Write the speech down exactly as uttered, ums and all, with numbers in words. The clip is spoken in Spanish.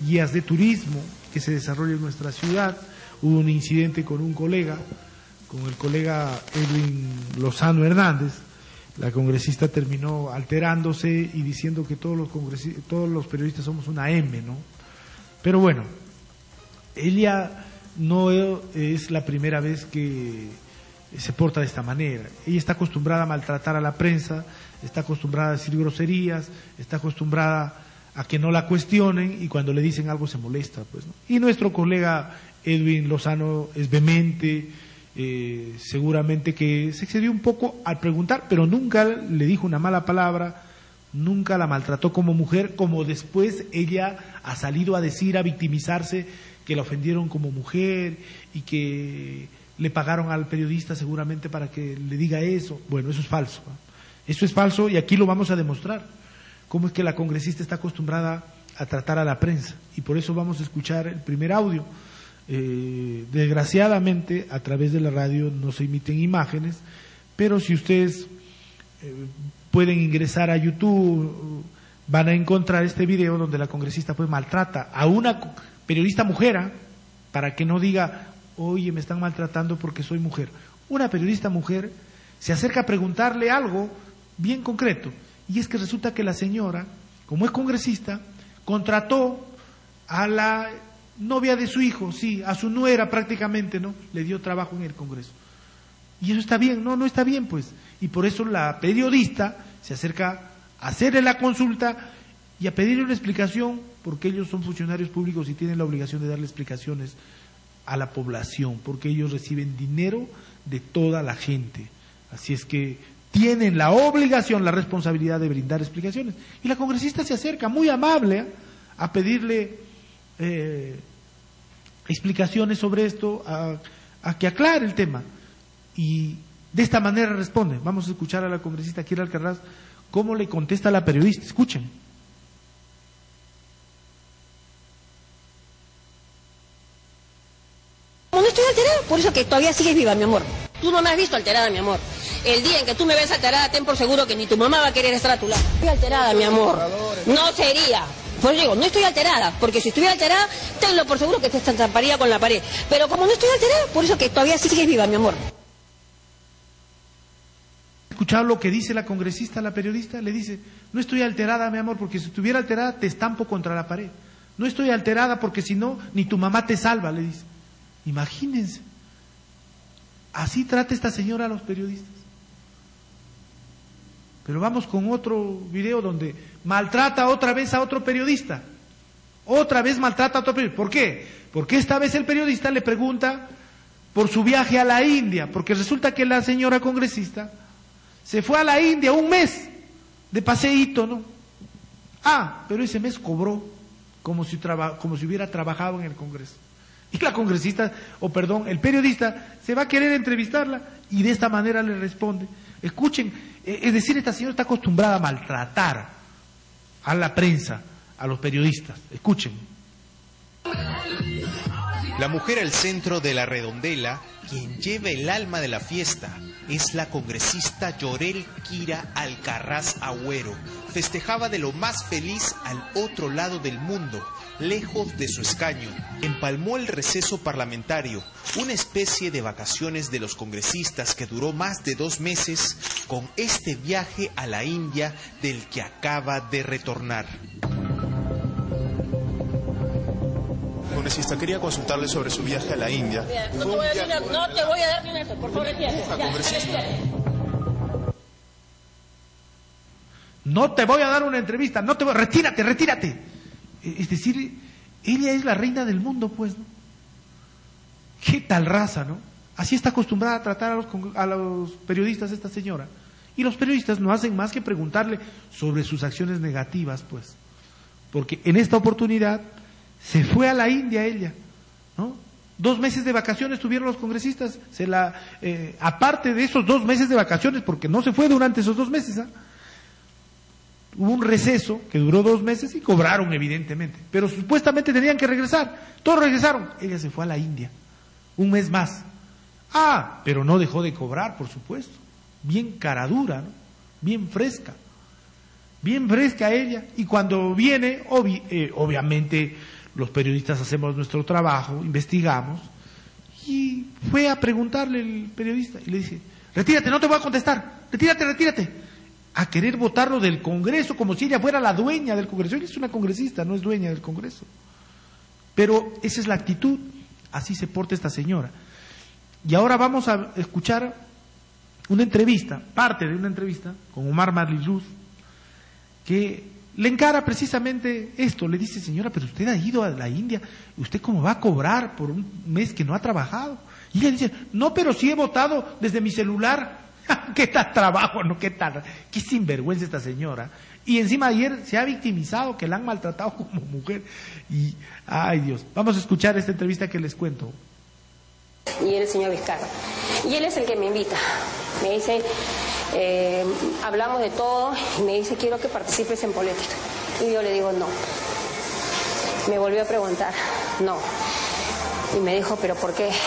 guías de turismo que se desarrolla en nuestra ciudad. Hubo un incidente con un colega, con el colega Edwin Lozano Hernández. La congresista terminó alterándose y diciendo que todos los congresistas, todos los periodistas somos una M, ¿no? Pero bueno, ella no es la primera vez que se porta de esta manera. Ella está acostumbrada a maltratar a la prensa, está acostumbrada a decir groserías, está acostumbrada a que no la cuestionen y cuando le dicen algo se molesta, pues, ¿no? Y nuestro colega Edwin Lozano es vehemente, eh, seguramente que se excedió un poco al preguntar, pero nunca le dijo una mala palabra, nunca la maltrató como mujer, como después ella ha salido a decir, a victimizarse, que la ofendieron como mujer y que le pagaron al periodista seguramente para que le diga eso. Bueno, eso es falso, ¿no? Eso es falso y aquí lo vamos a demostrar. Cómo es que la congresista está acostumbrada a tratar a la prensa. Y por eso vamos a escuchar el primer audio. Eh, desgraciadamente, a través de la radio no se emiten imágenes, pero si ustedes eh, pueden ingresar a YouTube, van a encontrar este video donde la congresista pues maltrata a una periodista mujer, ¿eh? Para que no diga, oye, me están maltratando porque soy mujer. Una periodista mujer se acerca a preguntarle algo bien concreto, y es que resulta que la señora, como es congresista, contrató a la novia de su hijo, sí, a su nuera prácticamente, ¿no? Le dio trabajo en el Congreso. Y eso está bien, no, no está bien, pues. Y por eso la periodista se acerca a hacerle la consulta y a pedirle una explicación, porque ellos son funcionarios públicos y tienen la obligación de darle explicaciones a la población, porque ellos reciben dinero de toda la gente. Así es que tienen la obligación, la responsabilidad de brindar explicaciones. Y la congresista se acerca, muy amable, ¿eh? a pedirle eh, explicaciones sobre esto, a, a que aclare el tema. Y de esta manera responde. Vamos a escuchar a la congresista Kira Alcaraz cómo le contesta a la periodista. Escuchen. No estoy alterada, por eso que todavía sigues viva, mi amor. Tú no me has visto alterada, mi amor. El día en que tú me ves alterada, ten por seguro que ni tu mamá va a querer estar a tu lado. Estoy alterada, mi amor. No sería. Pues digo, no estoy alterada, porque si estuviera alterada, tenlo por seguro que te estamparía con la pared. Pero como no estoy alterada, por eso que todavía sigues viva, mi amor. ¿Escuchado lo que dice la congresista a la periodista? Le dice, no estoy alterada, mi amor, porque si estuviera alterada te estampo contra la pared. No estoy alterada porque si no, ni tu mamá te salva, le dice. Imagínense. Así trata esta señora a los periodistas. Pero vamos con otro video donde maltrata otra vez a otro periodista. Otra vez maltrata a otro periodista. ¿Por qué? Porque esta vez el periodista le pregunta por su viaje a la India, porque resulta que la señora congresista se fue a la India un mes de paseíto, ¿no? Ah, pero ese mes cobró como si, traba, como si hubiera trabajado en el Congreso. Y la congresista, o perdón, el periodista se va a querer entrevistarla y de esta manera le responde. Escuchen, es decir, esta señora está acostumbrada a maltratar a la prensa, a los periodistas. Escuchen. La mujer al centro de la redondela, quien lleva el alma de la fiesta, es la congresista Yorel Kira Alcaraz Agüero. Festejaba de lo más feliz al otro lado del mundo, lejos de su escaño. Empalmó el receso parlamentario, una especie de vacaciones de los congresistas que duró más de dos meses, con este viaje a la India del que acaba de retornar. Congresista, quería consultarle sobre su viaje a la India. No te voy a, dar, no te voy a dar ni un eso, por favor, retírate. No te voy a dar una entrevista, no te voy, retírate, retírate. Es decir, ella es la reina del mundo, pues, ¿no? ¿Qué tal raza, no? Así está acostumbrada a tratar a los, a los periodistas esta señora. Y los periodistas no hacen más que preguntarle sobre sus acciones negativas, pues. Porque en esta oportunidad se fue a la India ella, ¿no? Dos meses de vacaciones tuvieron los congresistas. Se la, eh, aparte de esos dos meses de vacaciones, porque no se fue durante esos dos meses, ¿ah? Hubo un receso que duró dos meses y cobraron, evidentemente. Pero supuestamente tenían que regresar. Todos regresaron. Ella se fue a la India. Un mes más. Ah, pero no dejó de cobrar, por supuesto. Bien caradura, ¿no? Bien fresca. Bien fresca ella. Y cuando viene, obvi eh, obviamente, los periodistas hacemos nuestro trabajo, investigamos, y fue a preguntarle el periodista y le dice, retírate, no te voy a contestar, retírate, retírate, a querer votarlo del Congreso como si ella fuera la dueña del Congreso. Ella es una congresista, no es dueña del Congreso. Pero esa es la actitud, así se porta esta señora. Y ahora vamos a escuchar una entrevista, parte de una entrevista con Omar Mariluz, que le encara precisamente esto. Le dice, señora, pero usted ha ido a la India, ¿usted cómo va a cobrar por un mes que no ha trabajado? Y ella dice, no, pero sí he votado desde mi celular. ¿Qué tal trabajo? No, ¿qué tal? Qué sinvergüenza esta señora. Y encima ayer se ha victimizado, que la han maltratado como mujer. Y, ay Dios, vamos a escuchar esta entrevista que les cuento. Y él, el señor Vizcarra. Y él es el que me invita. Me dice, eh, hablamos de todo, y me dice, quiero que participes en política. Y yo le digo, no. Me volvió a preguntar, no. Y me dijo, ¿pero por qué?